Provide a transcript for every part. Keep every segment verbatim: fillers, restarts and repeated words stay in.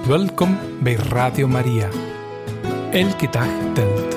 Welkom bij Radio Maria. Elke dag telt.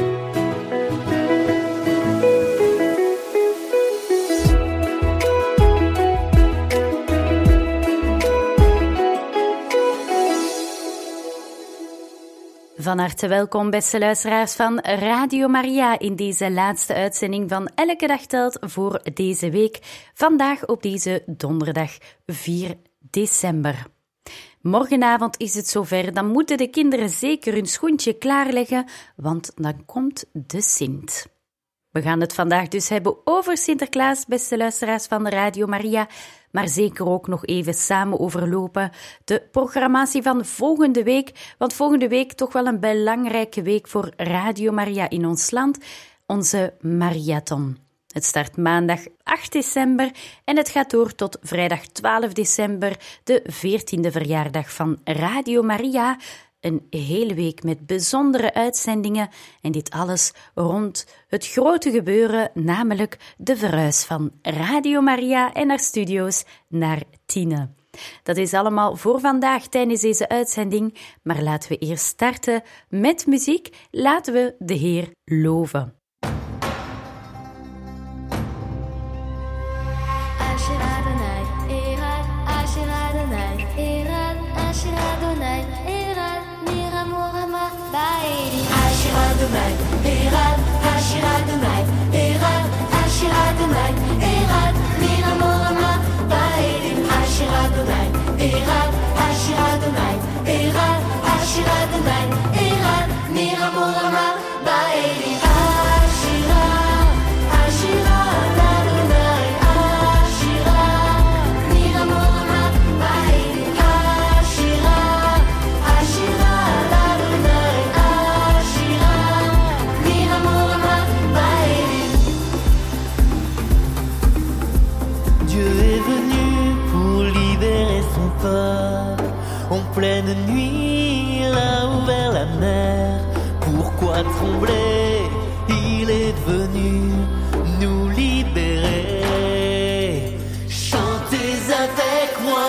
Van harte welkom, beste luisteraars van Radio Maria, in deze laatste uitzending van Elke Dag Telt voor deze week. Vandaag op deze donderdag vier december. Morgenavond is het zover, dan moeten de kinderen zeker hun schoentje klaarleggen, want dan komt de Sint. We gaan het vandaag dus hebben over Sinterklaas, beste luisteraars van Radio Maria, maar zeker ook nog even samen overlopen de programmatie van volgende week, want volgende week toch wel een belangrijke week voor Radio Maria in ons land, onze Mariathon. Het start maandag acht december en het gaat door tot vrijdag twaalf december, de veertiende verjaardag van Radio Maria. Een hele week met bijzondere uitzendingen en dit alles rond het grote gebeuren, namelijk de verhuis van Radio Maria en haar studio's naar Tiene. Dat is allemaal voor vandaag tijdens deze uitzending, maar laten we eerst starten met muziek. Laten we de Heer loven. Adonai, Erad, Asher Adonai, Erad, Asher Adonai, Erad, Miramorama, Baedim, Asher Adonai, Erad, Asher Adonai, Erad, Asher Adonai, Erad, Miramorama, Baedim, Ashira, Ashira, Adonai, Ashira, Miramorama, Baedim, Ashira, Ashira, Adonai, Dieu est venu pour libérer son peuple. En pleine nuit, il a ouvert la mer. Pourquoi trembler? Il est venu nous libérer. Chantez avec moi.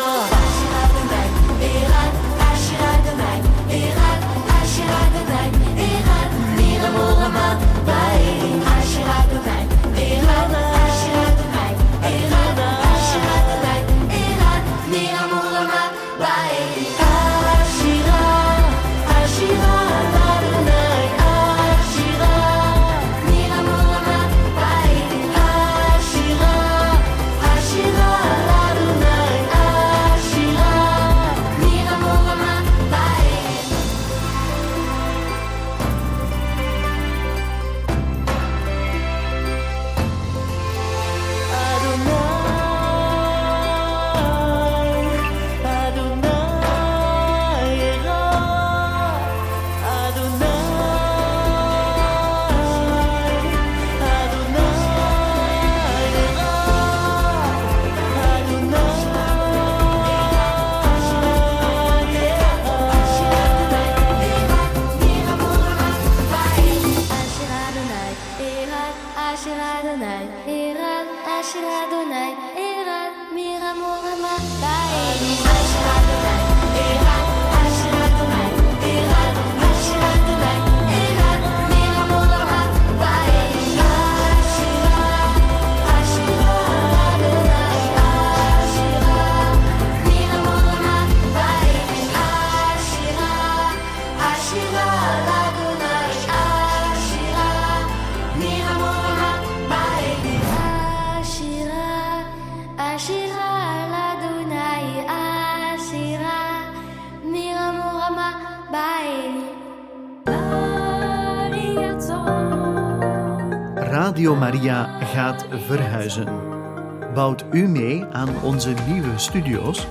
Radio Maria gaat verhuizen. Bouwt u mee aan onze nieuwe studio's?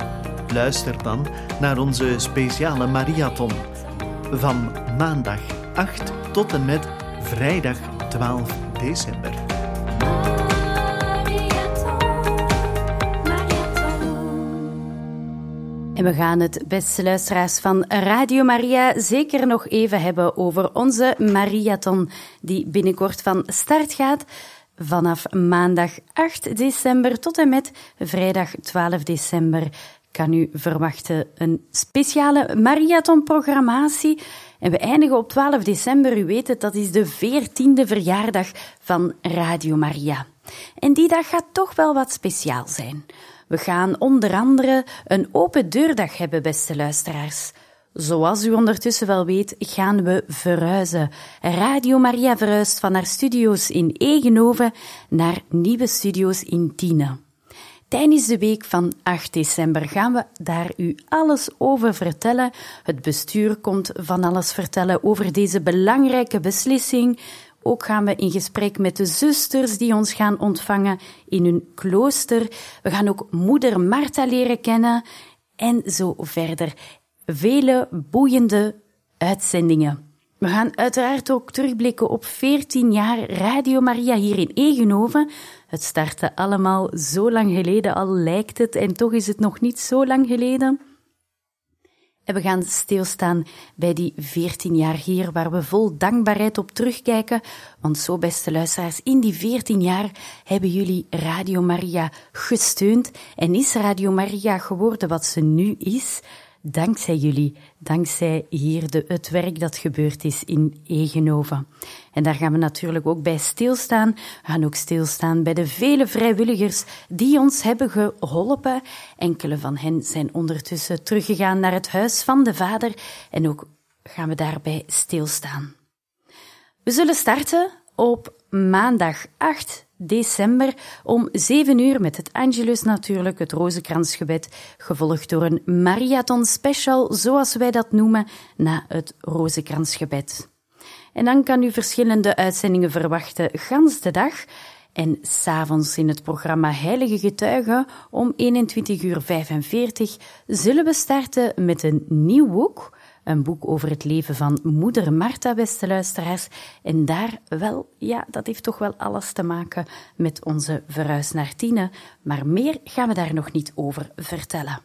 Luister dan naar onze speciale Mariathon. Van maandag acht tot en met vrijdag twaalf december. En we gaan het, beste luisteraars van Radio Maria, zeker nog even hebben over onze Mariathon, die binnenkort van start gaat. Vanaf maandag acht december tot en met vrijdag twaalf december kan u verwachten een speciale marathonprogrammatie. En we eindigen op twaalf december, u weet het, dat is de veertiende verjaardag van Radio Maria. En die dag gaat toch wel wat speciaal zijn. We gaan onder andere een open deurdag hebben, beste luisteraars. Zoals u ondertussen wel weet, gaan we verhuizen. Radio Maria verhuist van haar studio's in Egenhoven naar nieuwe studio's in Tiene. Tijdens de week van acht december gaan we daar u alles over vertellen. Het bestuur komt van alles vertellen over deze belangrijke beslissing. Ook gaan we in gesprek met de zusters die ons gaan ontvangen in hun klooster. We gaan ook moeder Marta leren kennen en zo verder. Vele boeiende uitzendingen. We gaan uiteraard ook terugblikken op veertien jaar Radio Maria hier in Egenhoven. Het startte allemaal zo lang geleden, al lijkt het, en toch is het nog niet zo lang geleden. En we gaan stilstaan bij die veertien jaar hier, waar we vol dankbaarheid op terugkijken. Want zo, beste luisteraars, in die veertien jaar hebben jullie Radio Maria gesteund en is Radio Maria geworden wat ze nu is. Dankzij jullie, dankzij hier de, het werk dat gebeurd is in Egenhoven. En daar gaan we natuurlijk ook bij stilstaan. We gaan ook stilstaan bij de vele vrijwilligers die ons hebben geholpen. Enkele van hen zijn ondertussen teruggegaan naar het huis van de Vader. En ook gaan we daarbij stilstaan. We zullen starten op maandag acht december om zeven uur met het Angelus natuurlijk, het Rozenkransgebed, gevolgd door een marathon special, zoals wij dat noemen, na het Rozenkransgebed. En dan kan u verschillende uitzendingen verwachten gans de dag. En 's avonds in het programma Heilige Getuigen om eenentwintig uur vijfenveertig zullen we starten met een nieuw boek. Een boek over het leven van moeder Marta, beste luisteraars. En daar wel, ja, dat heeft toch wel alles te maken met onze verhuis naar Tiene. Maar meer gaan we daar nog niet over vertellen.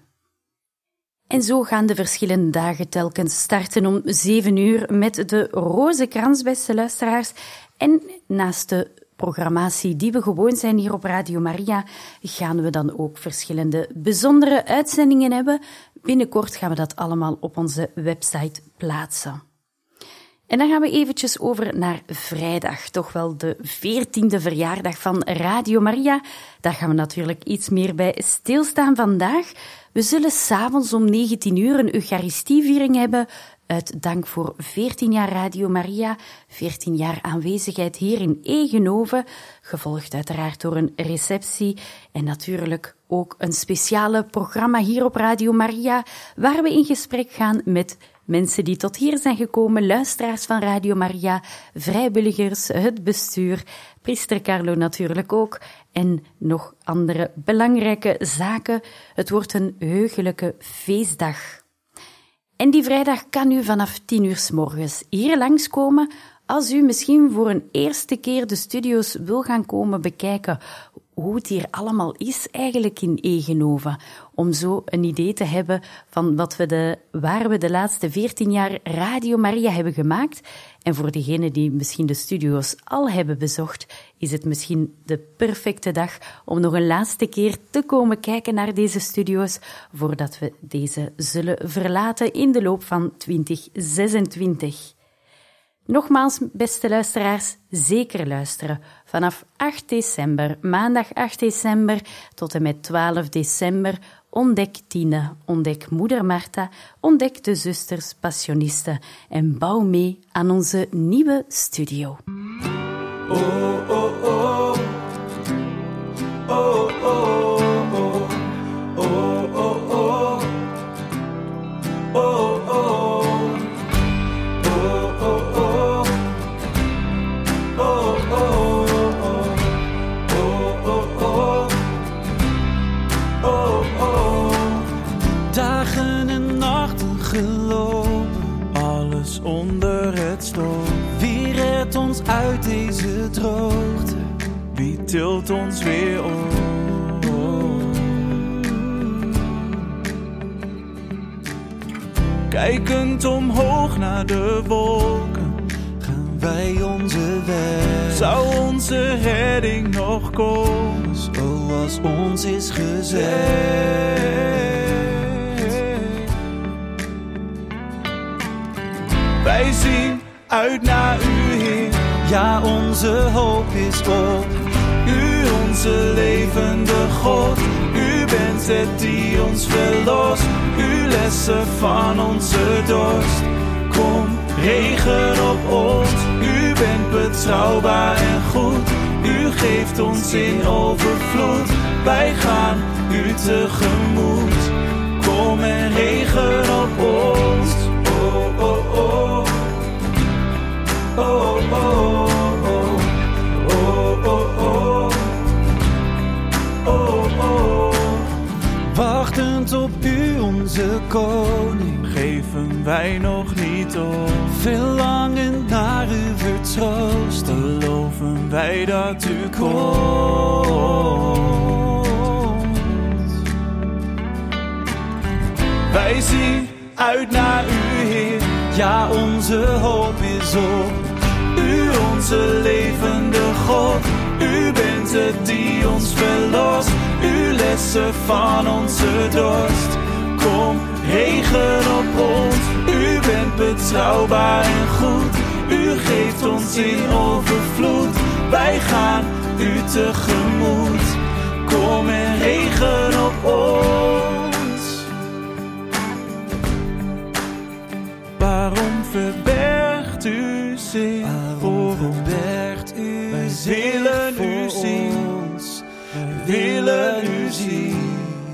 En zo gaan de verschillende dagen telkens starten om zeven uur met de Rozenkrans, beste luisteraars. En naast de programmatie die we gewoon zijn hier op Radio Maria, gaan we dan ook verschillende bijzondere uitzendingen hebben. Binnenkort gaan we dat allemaal op onze website plaatsen. En dan gaan we eventjes over naar vrijdag, toch wel de veertiende verjaardag van Radio Maria. Daar gaan we natuurlijk iets meer bij stilstaan vandaag. We zullen 's avonds om negentien uur een Eucharistieviering hebben, uit dank voor veertien jaar Radio Maria, veertien jaar aanwezigheid hier in Egenhoven, gevolgd uiteraard door een receptie en natuurlijk ook een speciale programma hier op Radio Maria, waar we in gesprek gaan met mensen die tot hier zijn gekomen, luisteraars van Radio Maria, vrijwilligers, het bestuur, priester Carlo natuurlijk ook, en nog andere belangrijke zaken. Het wordt een heugelijke feestdag. En die vrijdag kan u vanaf tien uur 's morgens hier langskomen als u misschien voor een eerste keer de studio's wil gaan komen bekijken hoe het hier allemaal is eigenlijk in Egenhoven. Om zo een idee te hebben van wat we de, waar we de laatste veertien jaar Radio Maria hebben gemaakt. En voor degenen die misschien de studio's al hebben bezocht, is het misschien de perfecte dag om nog een laatste keer te komen kijken naar deze studio's, voordat we deze zullen verlaten in de loop van twintig zesentwintig. Nogmaals, beste luisteraars, zeker luisteren. Vanaf acht december, maandag acht december, tot en met twaalf december, ontdek Tiene, ontdek moeder Marta, ontdek de zusters passionisten en bouw mee aan onze nieuwe studio. Oh, oh, oh. Oh, oh, oh. Oh, oh, oh. Oh, oh. Onder het stof, wie redt ons uit deze droogte? Wie tilt ons weer op? Kijkend omhoog naar de wolken, gaan wij onze weg. Zou onze redding nog komen, zoals ons is gezegd? Wij zien uit naar u, Heer. Ja, onze hoop is op u, onze levende God. U bent het die ons verlost. U lessen van onze dorst. Kom, regen op ons. U bent betrouwbaar en goed. U geeft ons in overvloed. Wij gaan u tegemoet. Kom en regen op ons. Oh, oh, oh. Oh, oh, oh. Oh, oh, oh. Oh, oh. Wachtend op u, onze koning, geven wij nog niet op. Verlangen naar uw vertroost, geloven wij dat u komt. Wij zien uit naar u, Heer. Ja, onze hoop is op u, onze levende God. U bent het die ons verlost. U lessen van onze dorst. Kom, regen op ons. U bent betrouwbaar en goed. U geeft ons in overvloed. Wij gaan u tegemoet. Kom en regen op ons. Waarom verbergt u zich voor ons? Wij willen u zien. Wij willen u zien.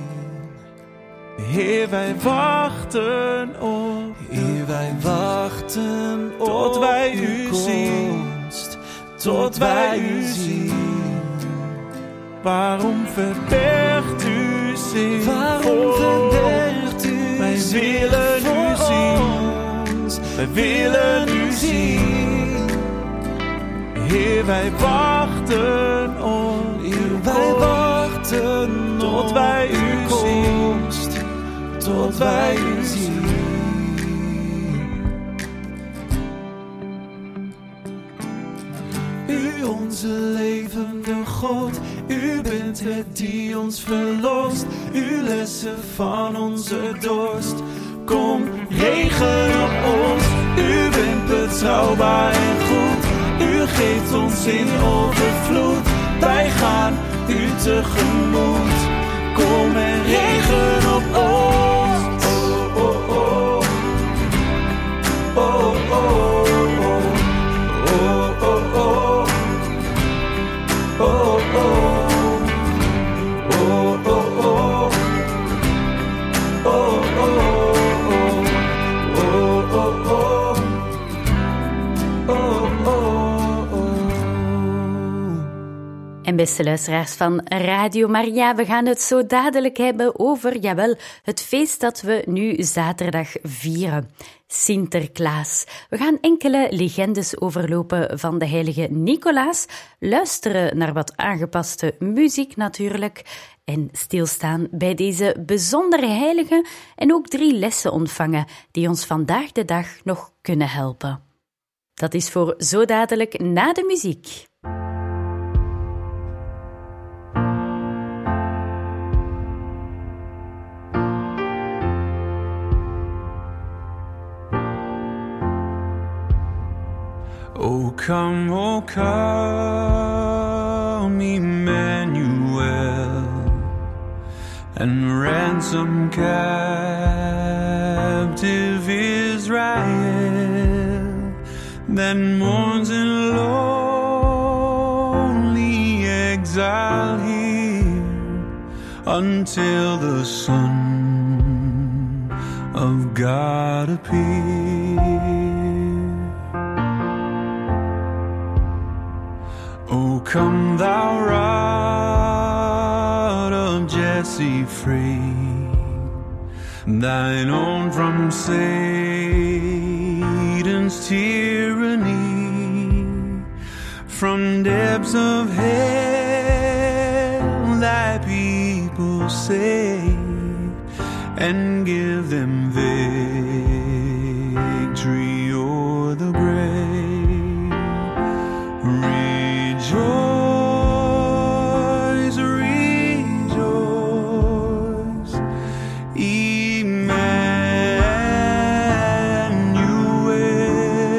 Heer, wij wachten op. Heer, wij wachten op. Tot wij u zien. Tot wij u zien. Waarom verbergt u zich? Waarom verbergt u Wij willen u zien. Wij willen u zien. Heer, wij wachten op. Heer, wij wachten tot wij u zien. Tot wij u zien. U, onze levende God. U bent het die ons verlost. U lessen van onze dorst. Kom, regen op ons. U bent betrouwbaar en goed. U geeft ons in overvloed. Wij gaan u tegemoet. Kom en regen op ons. Oh, oh, oh. Oh, oh, oh. Oh, oh, oh. Oh, oh. Oh, oh, oh. Oh, oh, oh. Oh, oh, oh. Oh, oh, oh. En beste luisteraars van Radio Maria, we gaan het zo dadelijk hebben over, jawel, het feest dat we nu zaterdag vieren. Sinterklaas. We gaan enkele legendes overlopen van de heilige Nicolaas, luisteren naar wat aangepaste muziek natuurlijk en stilstaan bij deze bijzondere heilige en ook drie lessen ontvangen die ons vandaag de dag nog kunnen helpen. Dat is voor zo dadelijk na de muziek. Oh, come, oh, come, Emmanuel, and ransom captive Israel that mourns in lonely exile here until the Son of God appears. Oh, come thou rod of Jesse free, thine own from Satan's tyranny, from depths of hell thy people save, and give them victory o'er the grave. Rejoice, rejoice, Emmanuel,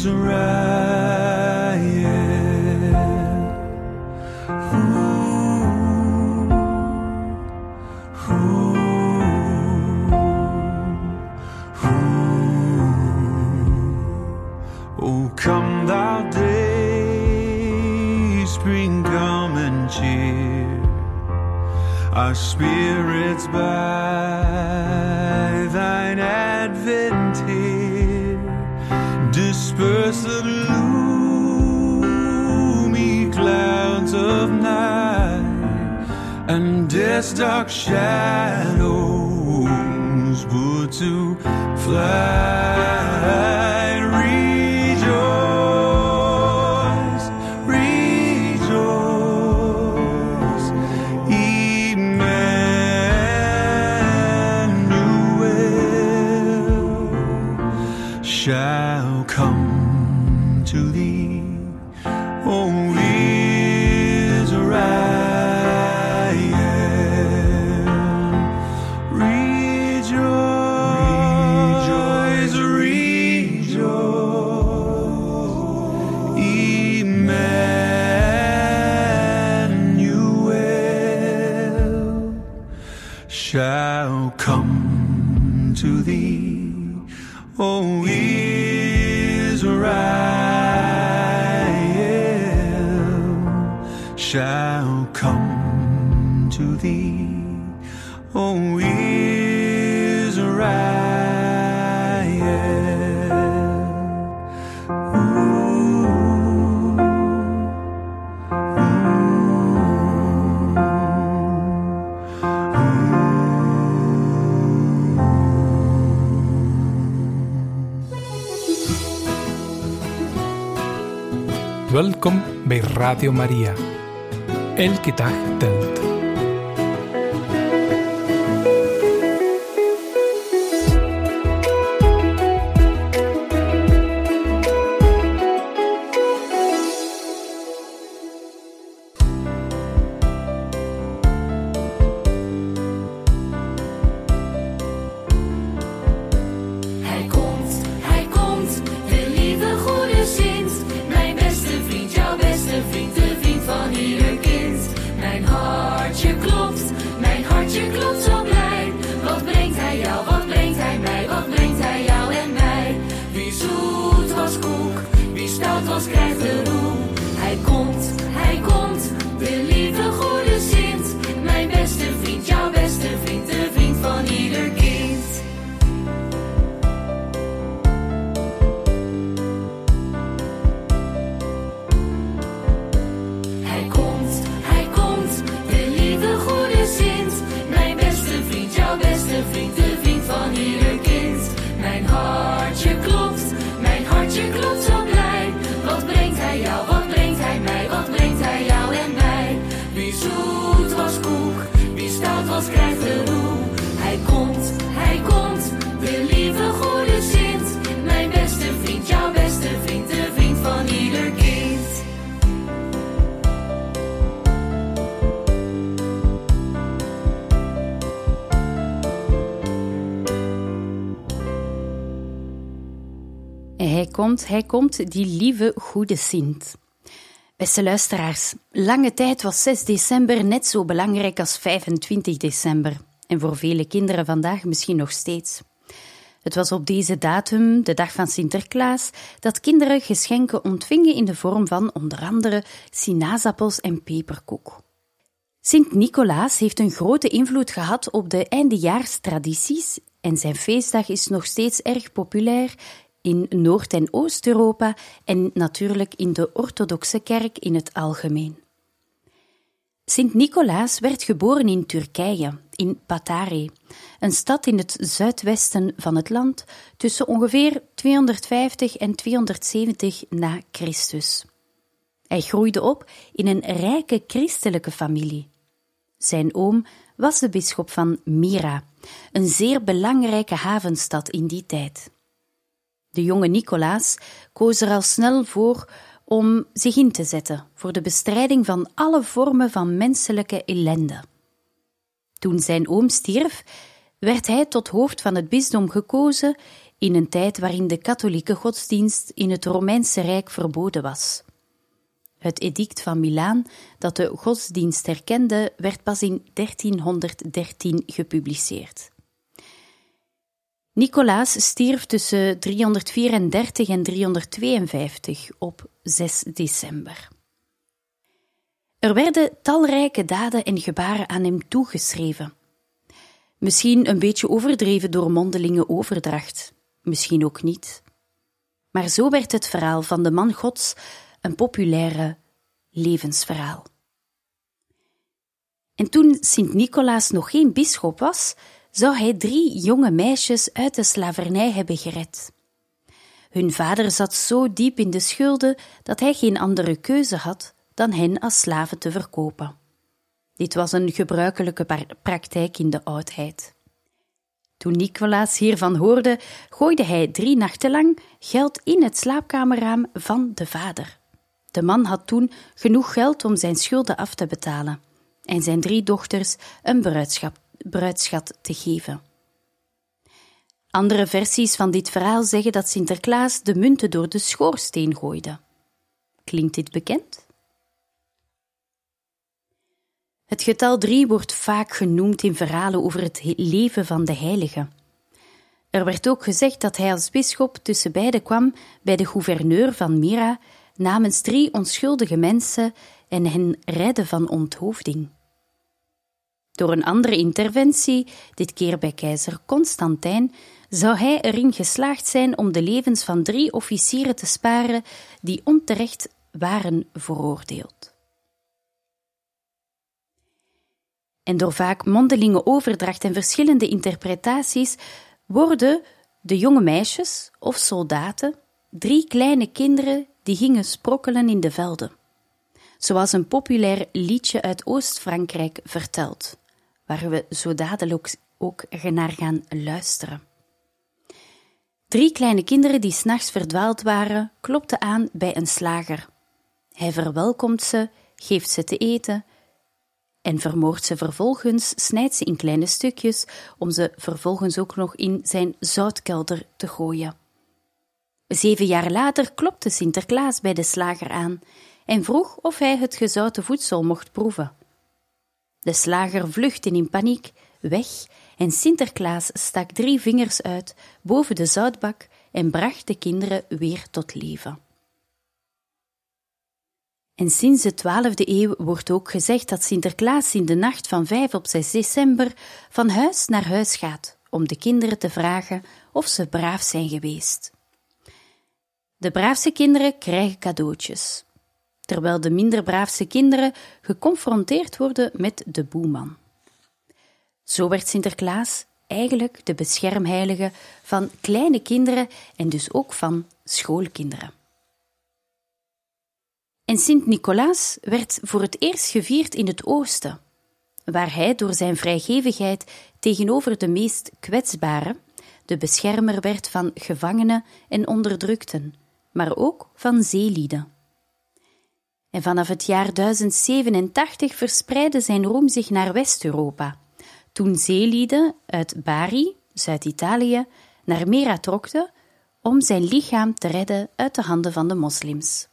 Come thou day, spring, come and cheer our spirits by thine advent here. Disperse the gloomy clouds of night and death's dark shadows put to flight. Shall come to thee, O Israel. Rejoice, rejoice, rejoice, Emmanuel shall come to thee. O Israel shall come to thee, O Israel. Welkom bij Radio Maria. Elke dag telt. Hij komt, hij komt, die lieve goede Sint. Beste luisteraars, lange tijd was zes december net zo belangrijk als vijfentwintig december. En voor vele kinderen vandaag misschien nog steeds. Het was op deze datum, de dag van Sinterklaas, dat kinderen geschenken ontvingen in de vorm van onder andere sinaasappels en peperkoek. Sint Nicolaas heeft een grote invloed gehad op de eindejaarstradities en zijn feestdag is nog steeds erg populair in Noord- en Oost-Europa en natuurlijk in de orthodoxe kerk in het algemeen. Sint Nicolaas werd geboren in Turkije, in Patare, een stad in het zuidwesten van het land, tussen ongeveer tweehonderdvijftig en tweehonderdzeventig na Christus. Hij groeide op in een rijke christelijke familie. Zijn oom was de bisschop van Myra, een zeer belangrijke havenstad in die tijd. De jonge Nicolaas koos er al snel voor om zich in te zetten voor de bestrijding van alle vormen van menselijke ellende. Toen zijn oom stierf, werd hij tot hoofd van het bisdom gekozen in een tijd waarin de katholieke godsdienst in het Romeinse Rijk verboden was. Het edict van Milaan, dat de godsdienst erkende, werd pas in dertienhonderddertien gepubliceerd. Nicolaas stierf tussen driehonderdvierendertig en driehonderdtweeënvijftig op zes december. Er werden talrijke daden en gebaren aan hem toegeschreven. Misschien een beetje overdreven door mondelinge overdracht, misschien ook niet. Maar zo werd het verhaal van de man Gods een populaire levensverhaal. En toen Sint-Nicolaas nog geen bisschop was, zou hij drie jonge meisjes uit de slavernij hebben gered. Hun vader zat zo diep in de schulden dat hij geen andere keuze had dan hen als slaven te verkopen. Dit was een gebruikelijke praktijk in de oudheid. Toen Nicolaas hiervan hoorde, gooide hij drie nachten lang geld in het slaapkamerraam van de vader. De man had toen genoeg geld om zijn schulden af te betalen en zijn drie dochters een bruidschap, bruidschat te geven. Andere versies van dit verhaal zeggen dat Sinterklaas de munten door de schoorsteen gooide. Klinkt dit bekend? Het getal drie wordt vaak genoemd in verhalen over het leven van de heilige. Er werd ook gezegd dat hij als bisschop tussen beiden kwam bij de gouverneur van Myra namens drie onschuldige mensen en hen redde van onthoofding. Door een andere interventie, dit keer bij keizer Constantijn, zou hij erin geslaagd zijn om de levens van drie officieren te sparen die onterecht waren veroordeeld. En door vaak mondelinge overdracht en verschillende interpretaties worden de jonge meisjes of soldaten drie kleine kinderen die gingen sprokkelen in de velden, zoals een populair liedje uit Oost-Frankrijk vertelt, waar we zo dadelijk ook naar gaan luisteren. Drie kleine kinderen die 's nachts verdwaald waren, klopten aan bij een slager. Hij verwelkomt ze, geeft ze te eten en vermoordt ze vervolgens, snijdt ze in kleine stukjes, om ze vervolgens ook nog in zijn zoutkelder te gooien. Zeven jaar later klopte Sinterklaas bij de slager aan en vroeg of hij het gezouten voedsel mocht proeven. De slager vluchtte in paniek weg en Sinterklaas stak drie vingers uit boven de zoutbak en bracht de kinderen weer tot leven. En sinds de twaalfde eeuw wordt ook gezegd dat Sinterklaas in de nacht van vijf op zes december van huis naar huis gaat om de kinderen te vragen of ze braaf zijn geweest. De braafste kinderen krijgen cadeautjes, terwijl de minder braafste kinderen geconfronteerd worden met de boeman. Zo werd Sinterklaas eigenlijk de beschermheilige van kleine kinderen en dus ook van schoolkinderen. En Sint-Nicolaas werd voor het eerst gevierd in het oosten, waar hij door zijn vrijgevigheid tegenover de meest kwetsbaren de beschermer werd van gevangenen en onderdrukten, maar ook van zeelieden. En vanaf het jaar duizend zevenentachtig verspreidde zijn roem zich naar West-Europa, toen zeelieden uit Bari, Zuid-Italië, naar Myra trokten om zijn lichaam te redden uit de handen van de moslims.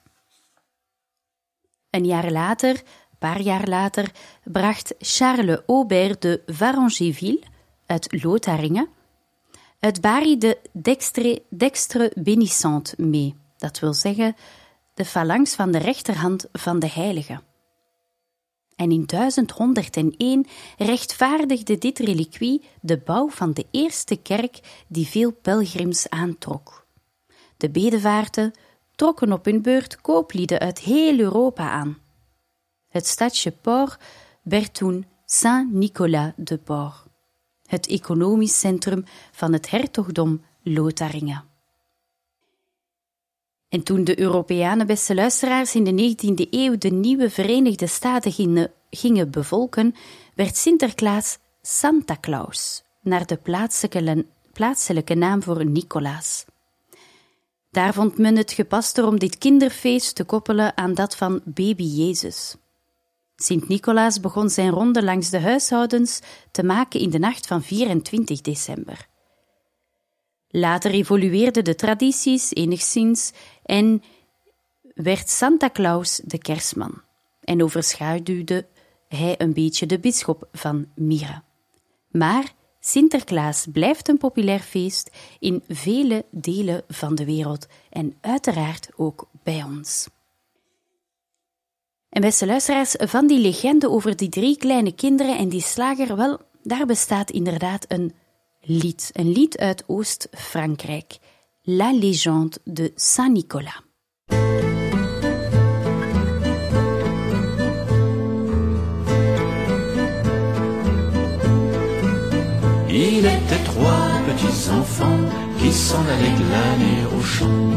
Een jaar later, een paar jaar later, bracht Charles Aubert de Varengeville uit Lotharingen uit Bari de dextre, dextre bénissante mee, dat wil zeggen de phalanx van de rechterhand van de heilige. En in duizend honderdéén rechtvaardigde dit reliquie de bouw van de eerste kerk die veel pelgrims aantrok. De bedevaarten trokken op hun beurt kooplieden uit heel Europa aan. Het stadje Port werd toen Saint-Nicolas de Port, het economisch centrum van het hertogdom Lotharingen. En toen de Europeanen, beste luisteraars, in de negentiende eeuw de nieuwe Verenigde Staten gingen, gingen bevolken, werd Sinterklaas Santa Claus, naar de plaatselijke, plaatselijke naam voor Nicolaas. Daar vond men het gepaster om dit kinderfeest te koppelen aan dat van baby Jezus. Sint-Nicolaas begon zijn ronde langs de huishoudens te maken in de nacht van vierentwintig december. Later evolueerden de tradities enigszins en werd Santa Claus de kerstman en overschaduwde hij een beetje de bisschop van Myra. Maar Sinterklaas blijft een populair feest in vele delen van de wereld en uiteraard ook bij ons. En beste luisteraars, van die legende over die drie kleine kinderen en die slager, wel, daar bestaat inderdaad een lied. Een lied uit Oost-Frankrijk. La légende de Saint-Nicolas. Il était trois petits enfants qui s'en allaient glaner au champ.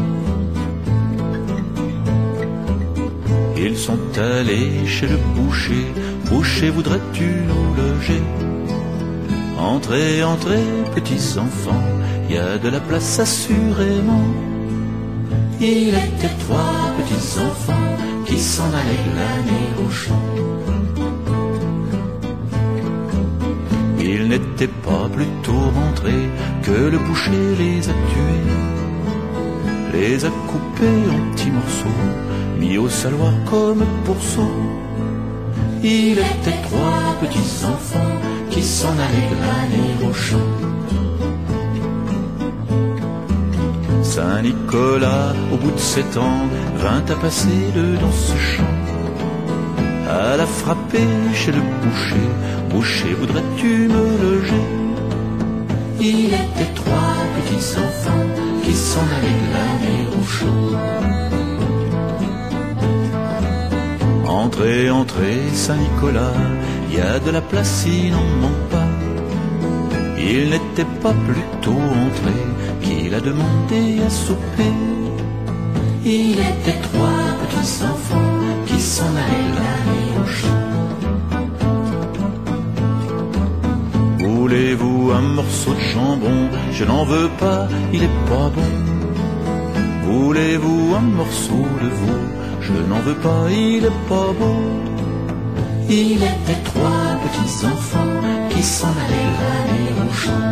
Ils sont allés chez le boucher. Boucher, voudrais-tu nous loger? Entrez, entrez, petits enfants, y a de la place assurément. Il était trois petits enfants qui s'en allaient glaner au champ. Ils n'étaient pas plus tôt rentrés que le boucher les a tués, les a coupés en petits morceaux, mis au saloir comme pourceaux. Il était trois petits enfants qui s'en allaient glaner au champ. Saint-Nicolas, au bout de sept ans, vint à passer le dans ce champ. À la frapper chez le boucher, boucher, voudrais-tu me loger? Il était trois petits enfants qui s'en allaient glaner au champ. Entrez, entrez, Saint-Nicolas, y a de la place, il n'en manque pas. Il n'était pas plus tôt entré qu'il a demandé à souper. Il était trois petits enfants qui s'en allaient glaner au champ. Voulez-vous un morceau de jambon? Je n'en veux pas, il est pas bon. Voulez-vous un morceau de veau? Je n'en veux pas, il est pas beau. Il était trois petits enfants qui s'en allaient glaner au champ.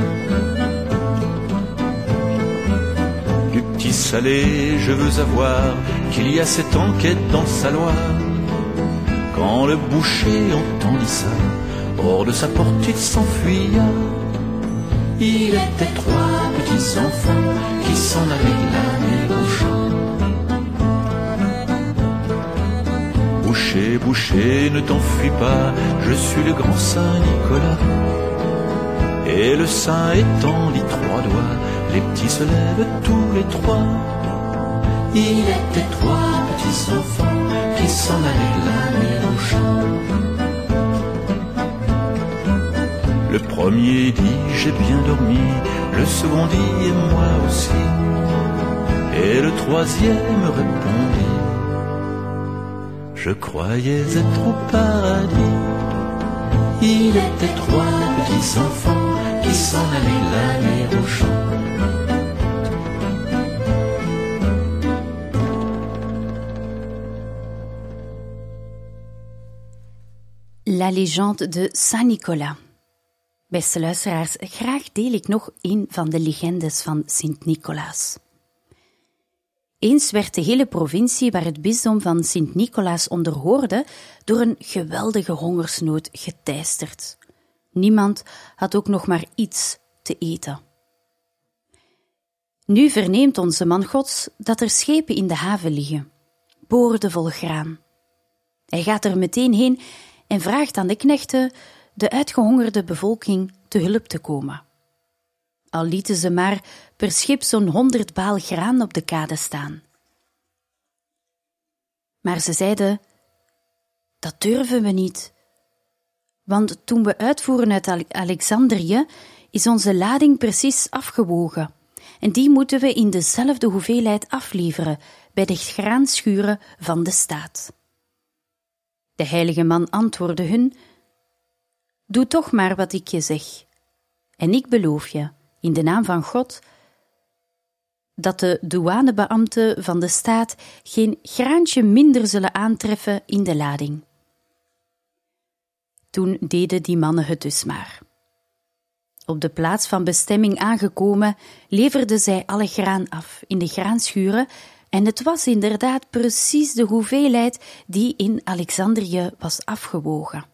Du petit salé, je veux avoir qu'il y a sept ans qu'est dans sa Loire. Quand le boucher entendit ça, hors de sa porte il s'enfuya. Il était trois petits enfants qui s'en allaient glaner au champ. Boucher, boucher, ne t'enfuis pas, je suis le grand Saint-Nicolas. Et le saint étendit trois doigts, les petits se lèvent tous les trois. Il était trois petits enfants qui s'en allaient glaner au champ. Le premier dit j'ai bien dormi, le second dit et moi aussi. Et le troisième répondit je croyais être au paradis. Il était trois petits enfants qui s'en allaient glaner au champ. La légende de Saint-Nicolas. Beste luisteraars, graag deel ik nog een van de legendes van Sint-Nicolaas. Eens werd de hele provincie waar het bisdom van Sint-Nicolaas onder hoorde door een geweldige hongersnood geteisterd. Niemand had ook nog maar iets te eten. Nu verneemt onze man Gods dat er schepen in de haven liggen, boordevol graan. Hij gaat er meteen heen en vraagt aan de knechten de uitgehongerde bevolking te hulp te komen. Al lieten ze maar per schip zo'n honderd baal graan op de kade staan. Maar ze zeiden, dat durven we niet. Want toen we uitvoeren uit Alexandrië, is onze lading precies afgewogen. En die moeten we in dezelfde hoeveelheid afleveren bij de graanschuren van de staat. De heilige man antwoordde hun, doe toch maar wat ik je zeg. En ik beloof je, in de naam van God, dat de douanebeambten van de staat geen graantje minder zullen aantreffen in de lading. Toen deden die mannen het dus maar. Op de plaats van bestemming aangekomen, leverden zij alle graan af in de graanschuren en het was inderdaad precies de hoeveelheid die in Alexandrië was afgewogen.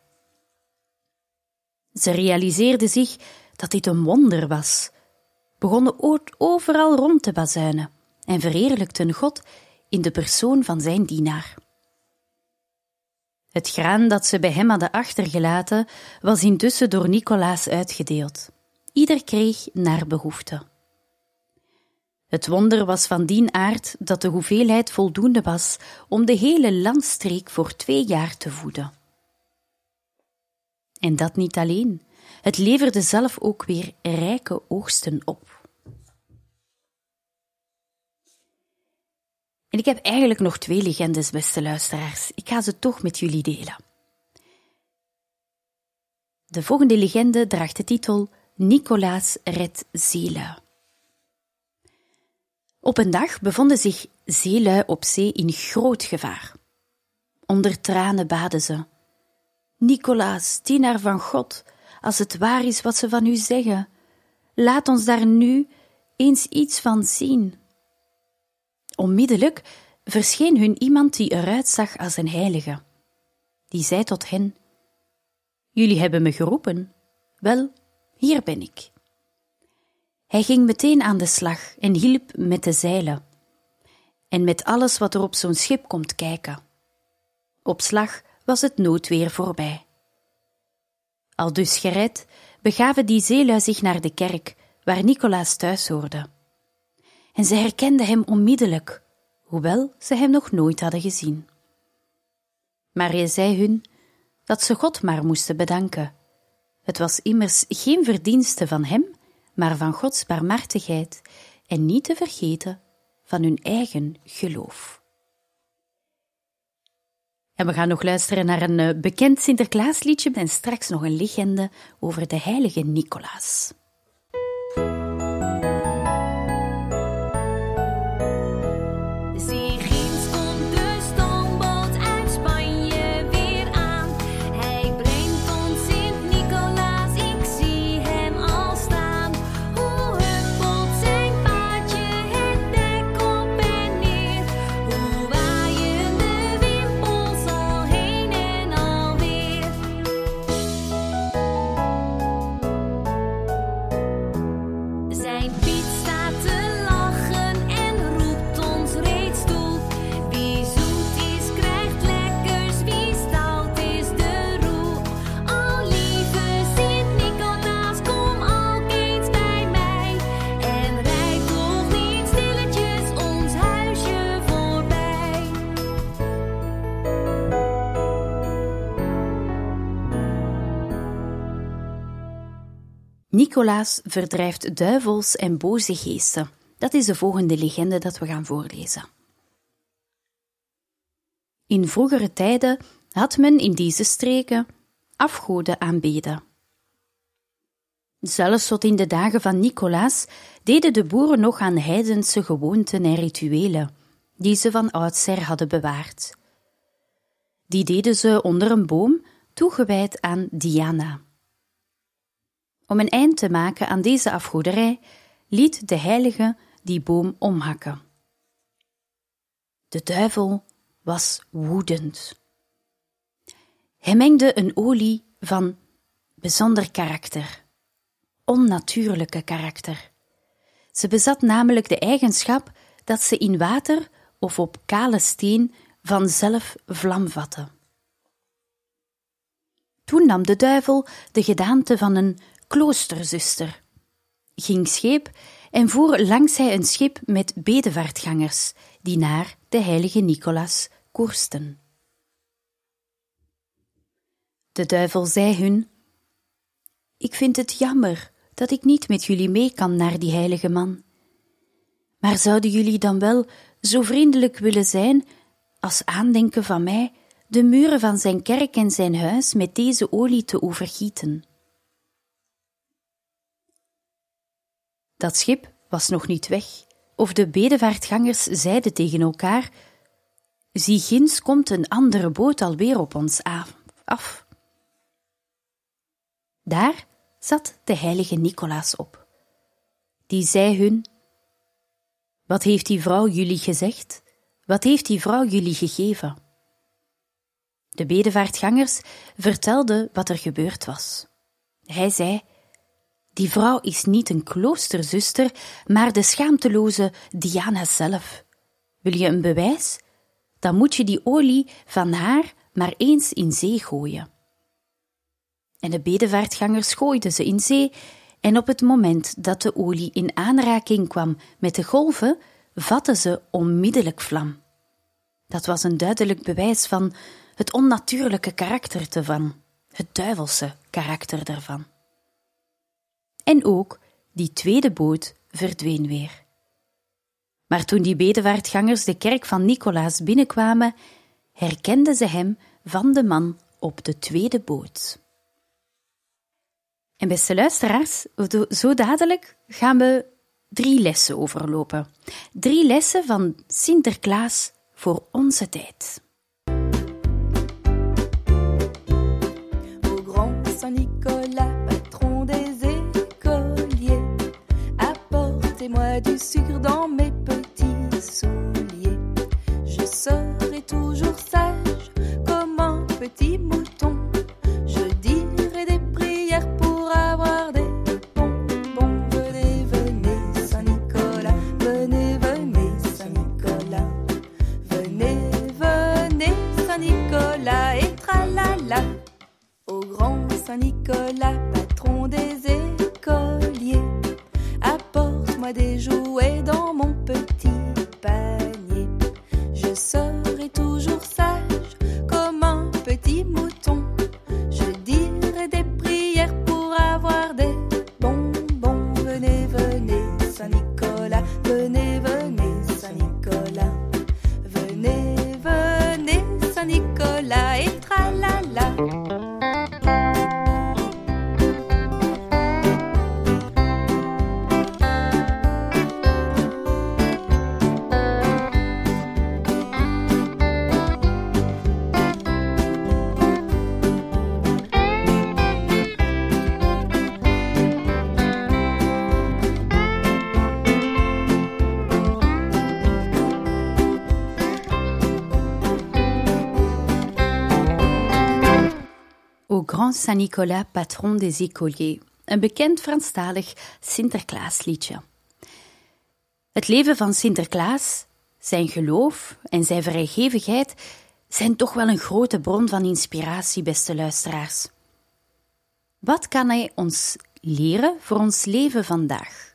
Ze realiseerden zich dat dit een wonder was, begonnen overal rond te bazuinen en verheerlijkten God in de persoon van zijn dienaar. Het graan dat ze bij hem hadden achtergelaten, was intussen door Nicolaas uitgedeeld. Ieder kreeg naar behoefte. Het wonder was van dien aard dat de hoeveelheid voldoende was om de hele landstreek voor twee jaar te voeden. En dat niet alleen, het leverde zelf ook weer rijke oogsten op. En ik heb eigenlijk nog twee legendes, beste luisteraars. Ik ga ze toch met jullie delen. De volgende legende draagt de titel Nicolaas redt zeelui. Op een dag bevonden zich zeelui op zee in groot gevaar. Onder tranen baden ze: Nicolaas, dienaar van God, als het waar is wat ze van u zeggen, laat ons daar nu eens iets van zien. Onmiddellijk verscheen hun iemand die eruit zag als een heilige. Die zei tot hen: Jullie hebben me geroepen. Wel, hier ben ik. Hij ging meteen aan de slag en hielp met de zeilen en met alles wat er op zo'n schip komt kijken. Op slag was het noodweer voorbij. Aldus gered begaven die zeelui zich naar de kerk, waar Nicolaas thuis hoorde. En zij herkenden hem onmiddellijk, hoewel ze hem nog nooit hadden gezien. Maar hij zei hun dat ze God maar moesten bedanken. Het was immers geen verdienste van hem, maar van Gods barmhartigheid en niet te vergeten van hun eigen geloof. En we gaan nog luisteren naar een bekend Sinterklaasliedje en straks nog een legende over de heilige Nicolaas. Nicolaas verdrijft duivels en boze geesten. Dat is de volgende legende dat we gaan voorlezen. In vroegere tijden had men in deze streken afgoden aanbeden. Zelfs tot in de dagen van Nicolaas deden de boeren nog aan heidense gewoonten en rituelen, die ze van oudsher hadden bewaard. Die deden ze onder een boom, toegewijd aan Diana. Om een eind te maken aan deze afgoderij, liet de heilige die boom omhakken. De duivel was woedend. Hij mengde een olie van bijzonder karakter, onnatuurlijke karakter. Ze bezat namelijk de eigenschap dat ze in water of op kale steen vanzelf vlam vatte. Toen nam de duivel de gedaante van een kloosterzuster, ging scheep en voer langs hij een schip met bedevaartgangers die naar de heilige Nicolaas koersten. De duivel zei hun: Ik vind het jammer dat ik niet met jullie mee kan naar die heilige man. Maar zouden jullie dan wel zo vriendelijk willen zijn, als aandenken van mij, de muren van zijn kerk en zijn huis met deze olie te overgieten? Dat schip was nog niet weg, of de bedevaartgangers zeiden tegen elkaar: Zie, ginds komt een andere boot alweer op ons af. Daar zat de heilige Nicolaas op. Die zei hun: wat heeft die vrouw jullie gezegd? Wat heeft die vrouw jullie gegeven? De bedevaartgangers vertelden wat er gebeurd was. Hij zei: die vrouw is niet een kloosterzuster, maar de schaamteloze Diana zelf. Wil je een bewijs? Dan moet je die olie van haar maar eens in zee gooien. En de bedevaartgangers gooiden ze in zee, en op het moment dat de olie in aanraking kwam met de golven, vatten ze onmiddellijk vlam. Dat was een duidelijk bewijs van het onnatuurlijke karakter ervan, het duivelse karakter daarvan. En ook die tweede boot verdween weer. Maar toen die bedevaartgangers de kerk van Nicolaas binnenkwamen, herkenden ze hem van de man op de tweede boot. En beste luisteraars, zo dadelijk gaan we drie lessen overlopen. Drie lessen van Sinterklaas voor onze tijd. Au grand Saint-Nicolas, patron des écoliers, apportez-moi du sucre dans mes petits souliers. Je serai toujours sage comme un petit mouton. Je dirai des prières pour avoir des bonbons. Venez, venez, Saint-Nicolas, venez, venez, Saint-Nicolas. Venez, venez, Saint-Nicolas, et tralala. Au grand Saint-Nicolas, patron des écoliers, apporte-moi des jouets dans mon petit panier. Je serai toujours sage comme un petit mouton. Je dirai des prières pour avoir des bonbons. Venez, venez, Saint-Nicolas, venez, venez, Saint-Nicolas. Venez, venez, Saint-Nicolas, et tralala. Au grand Saint-Nicolas, patron des écoliers, een bekend Franstalig Sinterklaasliedje. Het leven van Sinterklaas, zijn geloof en zijn vrijgevigheid zijn toch wel een grote bron van inspiratie, beste luisteraars. Wat kan hij ons leren voor ons leven vandaag?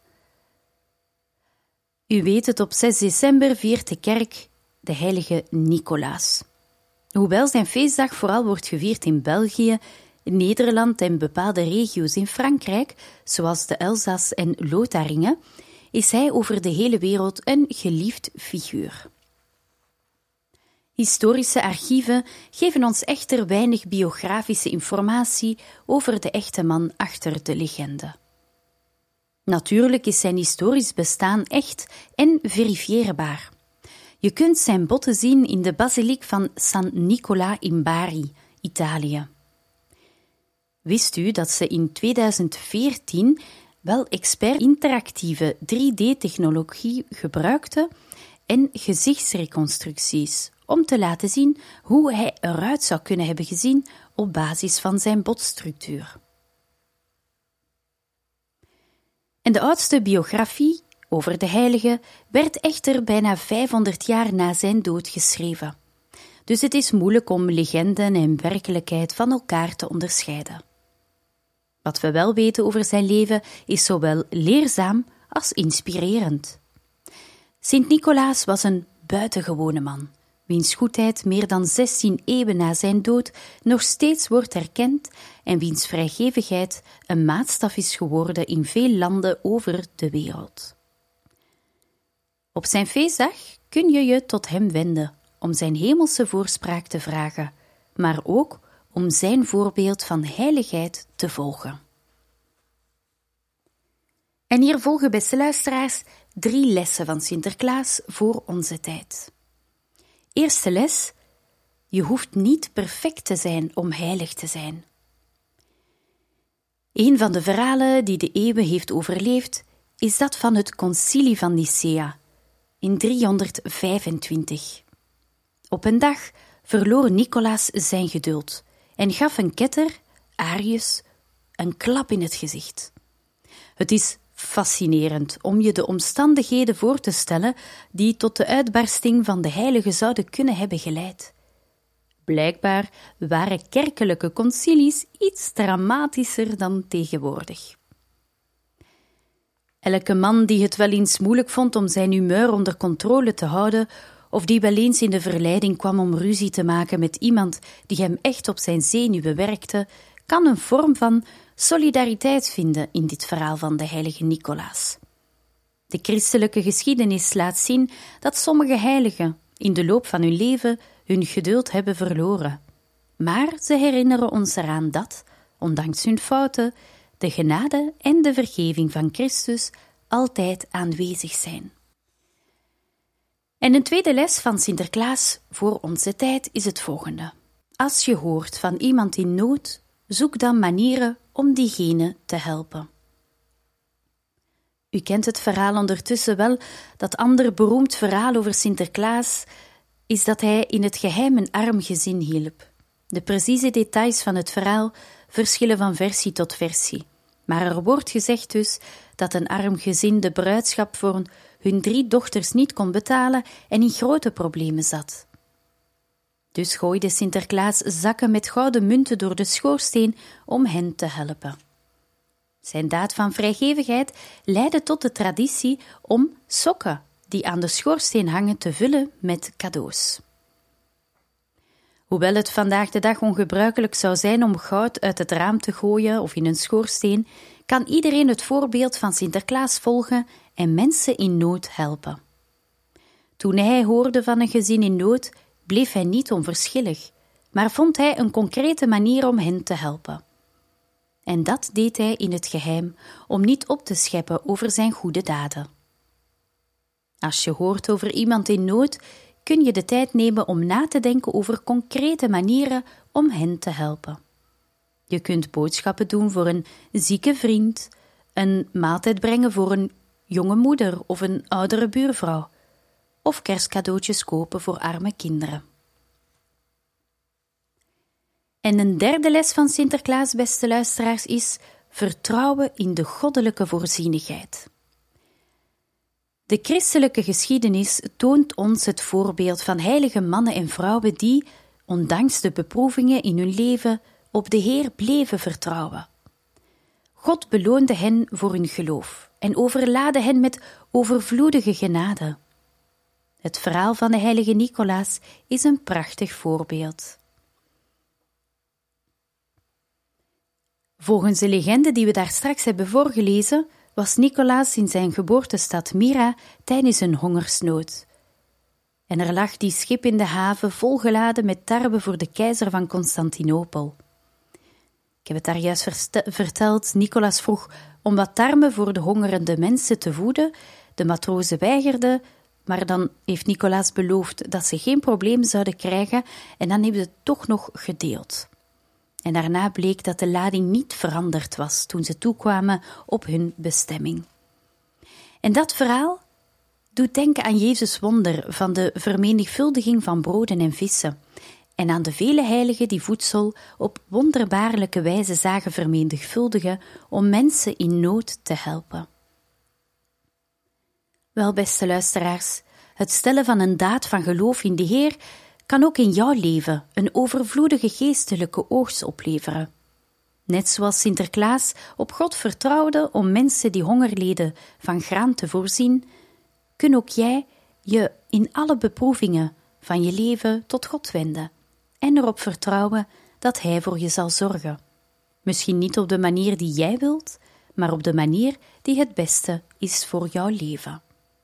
U weet het, op zes december viert de kerk de heilige Nicolaas. Hoewel zijn feestdag vooral wordt gevierd in België, Nederland en bepaalde regio's in Frankrijk, zoals de Elzas en Lotharingen, is hij over de hele wereld een geliefd figuur. Historische archieven geven ons echter weinig biografische informatie over de echte man achter de legende. Natuurlijk is zijn historisch bestaan echt en verifieerbaar. Je kunt zijn botten zien in de basiliek van San Nicola in Bari, Italië. Wist u dat ze in tweeduizend veertien wel expert interactieve drie D-technologie gebruikten en gezichtsreconstructies om te laten zien hoe hij eruit zou kunnen hebben gezien op basis van zijn botstructuur? En de oudste biografie over de heilige werd echter bijna vijfhonderd jaar na zijn dood geschreven. Dus het is moeilijk om legenden en werkelijkheid van elkaar te onderscheiden. Wat we wel weten over zijn leven is zowel leerzaam als inspirerend. Sint Nicolaas was een buitengewone man, wiens goedheid meer dan zestien eeuwen na zijn dood nog steeds wordt erkend en wiens vrijgevigheid een maatstaf is geworden in veel landen over de wereld. Op zijn feestdag kun je je tot hem wenden om zijn hemelse voorspraak te vragen, maar ook om zijn voorbeeld van heiligheid te volgen. En hier volgen, beste luisteraars, drie lessen van Sinterklaas voor onze tijd. Eerste les: je hoeft niet perfect te zijn om heilig te zijn. Een van de verhalen die de eeuwen heeft overleefd, is dat van het Concilie van Nicea in driehonderdvijfentwintig. Op een dag verloor Nicolaas zijn geduld en gaf een ketter, Arius, een klap in het gezicht. Het is fascinerend om je de omstandigheden voor te stellen die tot de uitbarsting van de heilige zouden kunnen hebben geleid. Blijkbaar waren kerkelijke concilies iets dramatischer dan tegenwoordig. Elke man die het wel eens moeilijk vond om zijn humeur onder controle te houden, of die wel eens in de verleiding kwam om ruzie te maken met iemand die hem echt op zijn zenuwen werkte, kan een vorm van solidariteit vinden in dit verhaal van de heilige Nicolaas. De christelijke geschiedenis laat zien dat sommige heiligen in de loop van hun leven hun geduld hebben verloren. Maar ze herinneren ons eraan dat, ondanks hun fouten, de genade en de vergeving van Christus altijd aanwezig zijn. En een tweede les van Sinterklaas voor onze tijd is het volgende. Als je hoort van iemand in nood, zoek dan manieren om diegene te helpen. U kent het verhaal ondertussen wel. Dat ander beroemd verhaal over Sinterklaas is dat hij in het geheim een arm gezin hielp. De precieze details van het verhaal verschillen van versie tot versie. Maar er wordt gezegd dus dat een arm gezin de bruidschap voor hun drie dochters niet kon betalen en in grote problemen zat. Dus gooide Sinterklaas zakken met gouden munten door de schoorsteen om hen te helpen. Zijn daad van vrijgevigheid leidde tot de traditie om sokken die aan de schoorsteen hangen te vullen met cadeaus. Hoewel het vandaag de dag ongebruikelijk zou zijn om goud uit het raam te gooien of in een schoorsteen, kan iedereen het voorbeeld van Sinterklaas volgen en mensen in nood helpen. Toen hij hoorde van een gezin in nood, bleef hij niet onverschillig, maar vond hij een concrete manier om hen te helpen. En dat deed hij in het geheim, om niet op te scheppen over zijn goede daden. Als je hoort over iemand in nood, kun je de tijd nemen om na te denken over concrete manieren om hen te helpen. Je kunt boodschappen doen voor een zieke vriend, een maaltijd brengen voor een jonge moeder of een oudere buurvrouw, of kerstcadeautjes kopen voor arme kinderen. En een derde les van Sinterklaas, beste luisteraars, is vertrouwen in de goddelijke voorzienigheid. De christelijke geschiedenis toont ons het voorbeeld van heilige mannen en vrouwen die, ondanks de beproevingen in hun leven, op de Heer bleven vertrouwen. God beloonde hen voor hun geloof en overlaadde hen met overvloedige genade. Het verhaal van de heilige Nicolaas is een prachtig voorbeeld. Volgens de legende die we daar straks hebben voorgelezen, was Nicolaas in zijn geboortestad Myra tijdens een hongersnood. En er lag die schip in de haven volgeladen met tarwe voor de keizer van Constantinopel. Ik heb het daar juist verste- verteld, Nicolaas vroeg om wat tarwe voor de hongerende mensen te voeden. De matrozen weigerden, maar dan heeft Nicolaas beloofd dat ze geen probleem zouden krijgen en dan hebben ze het toch nog gedeeld. En daarna bleek dat de lading niet veranderd was toen ze toekwamen op hun bestemming. En dat verhaal doet denken aan Jezus' wonder van de vermenigvuldiging van broden en vissen en aan de vele heiligen die voedsel op wonderbaarlijke wijze zagen vermenigvuldigen om mensen in nood te helpen. Wel, beste luisteraars, het stellen van een daad van geloof in de Heer kan ook in jouw leven een overvloedige geestelijke oogst opleveren. Net zoals Sinterklaas op God vertrouwde om mensen die honger leden van graan te voorzien, kun ook jij je in alle beproevingen van je leven tot God wenden en erop vertrouwen dat Hij voor je zal zorgen. Misschien niet op de manier die jij wilt, maar op de manier die het beste is voor jouw leven.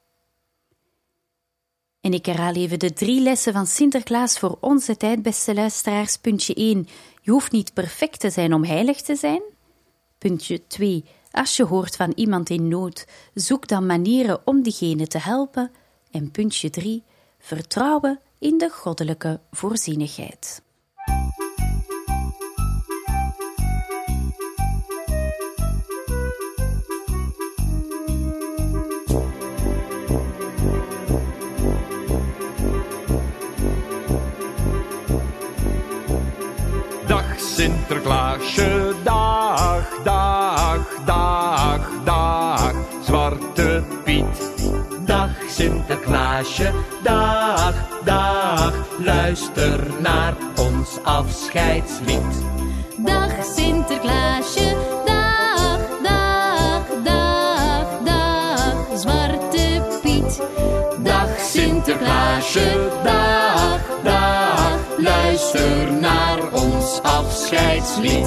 En ik herhaal even de drie lessen van Sinterklaas voor onze tijd, beste luisteraars. Puntje één, je hoeft niet perfect te zijn om heilig te zijn. Puntje twee, als je hoort van iemand in nood, zoek dan manieren om diegene te helpen. En puntje drie, vertrouwen in de goddelijke voorzienigheid. Sinterklaasje, dag, dag, dag, dag, Zwarte Piet. Dag Sinterklaasje, dag, dag, luister naar ons afscheidslied. Dag Sinterklaasje, dag, dag, dag, dag, Zwarte Piet. Dag Sinterklaasje, dag, dag, luister naar ons afscheidslied.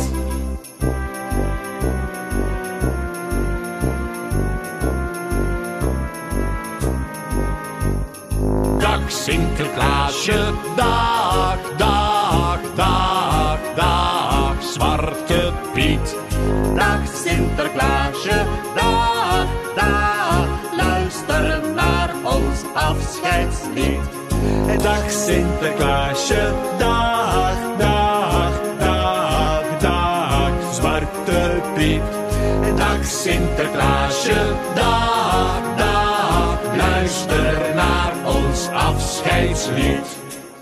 Dag Sinterklaasje, dag, dag, dag, dag, Zwarte Piet. Dag Sinterklaasje, dag, dag, luister naar ons afscheidslied. Dag Sinterklaasje, dag, dag, dag, dag, Zwarte Piet. Dag Sinterklaasje, dag, dag, luister naar ons afscheidslied.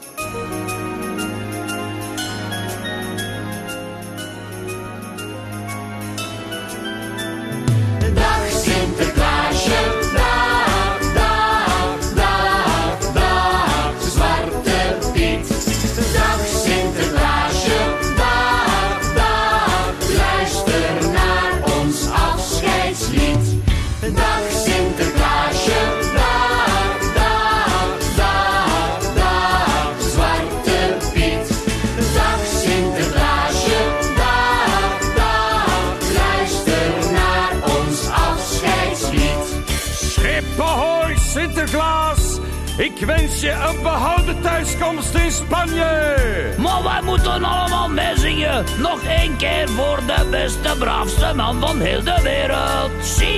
Dag Sinterklaasje, dag, dag, dag, dag, Zwarte Piet. Dag Sinterklaasje, dag, dag, luister naar ons afscheidslied. Dag Sinterklaasje, dag, dag, dag, dag, Zwarte Piet. Dag Sinterklaasje, dag, dag, luister naar ons afscheidslied. Schip ahoy, Sinterklaas. Ik wens je een behouden thuiskomst in Spanje. Maar wij moeten allemaal meezingen. Nog één keer voor de beste, braafste man van heel de wereld.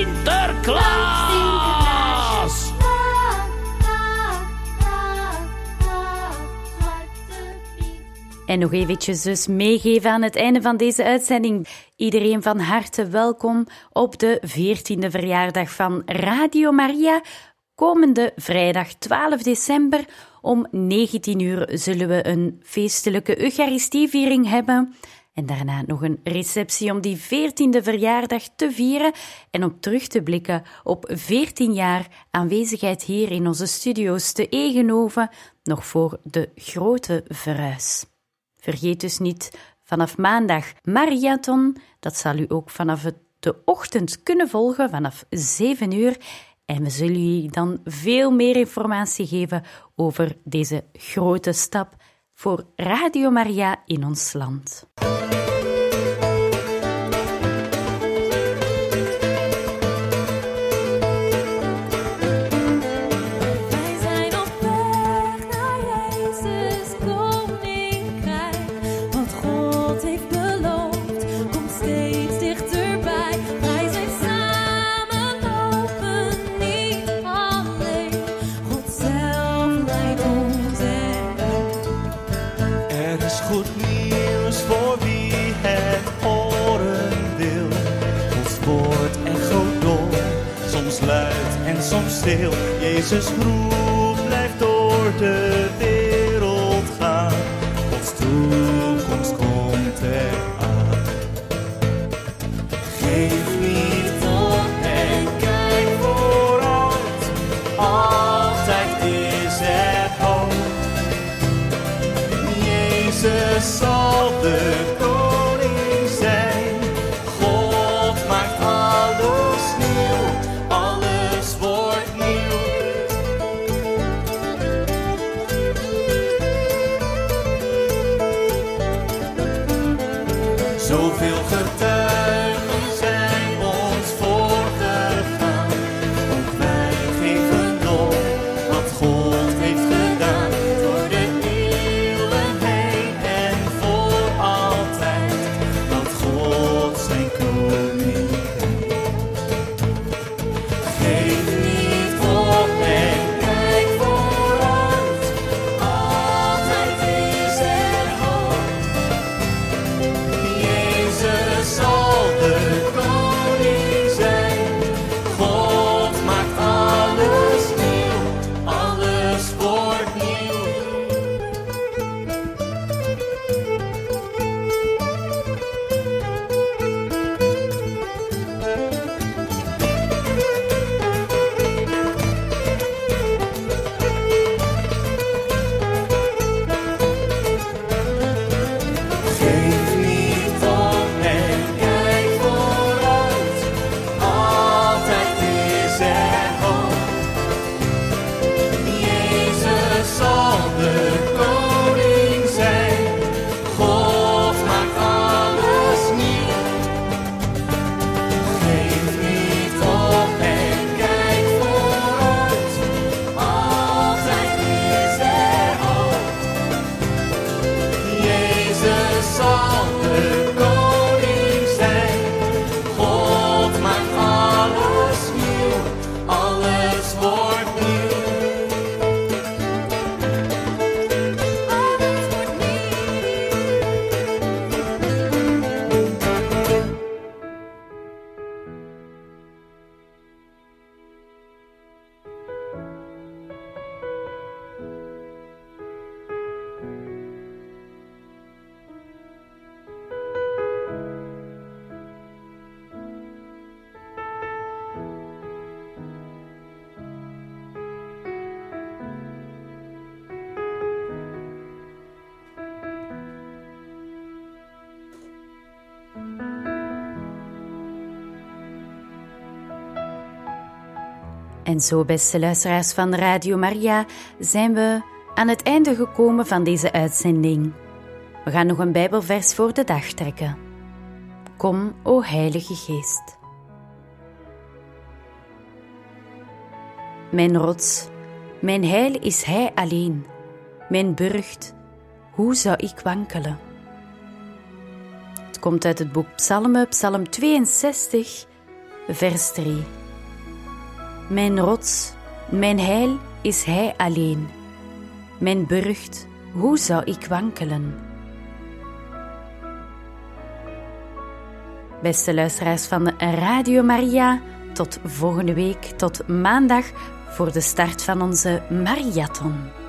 Sinterklaas! En nog eventjes dus meegeven aan het einde van deze uitzending. Iedereen van harte welkom op de veertiende verjaardag van Radio Maria. Komende vrijdag twaalf december om negentien uur zullen we een feestelijke Eucharistieviering hebben. En daarna nog een receptie om die veertiende verjaardag te vieren en om terug te blikken op veertien jaar aanwezigheid hier in onze studio's te Egenhoven, nog voor de grote verhuis. Vergeet dus niet, vanaf maandag Mariathon, dat zal u ook vanaf de ochtend kunnen volgen, vanaf zeven uur. En we zullen u dan veel meer informatie geven over deze grote stap voor Radio Maria in ons land. Soms stil, Jezus roep, blijft door de wereld gaan. Gods toekomst komt eraan. Geef niet op en kijk vooruit, altijd is er hoop. Jezus zal de koning zijn, God maakt alles nieuw. Zoveel getuigen zijn ons voorgegaan. Ook wij geven nog wat God heeft gedaan. Door de eeuwen heen en voor altijd. Dat God zijn koning heeft. Geef niet op en kijk vooruit. Altijd is er hoop. Jezus zal En zo, beste luisteraars van Radio Maria, zijn we aan het einde gekomen van deze uitzending. We gaan nog een Bijbelvers voor de dag trekken. Kom, o Heilige Geest. Mijn rots, mijn heil is Hij alleen. Mijn burcht, hoe zou ik wankelen? Het komt uit het boek Psalmen, Psalm tweeënzestig, vers drie. Mijn rots, mijn heil is Hij alleen. Mijn burcht, hoe zou ik wankelen? Beste luisteraars van Radio Maria, tot volgende week, tot maandag voor de start van onze marathon.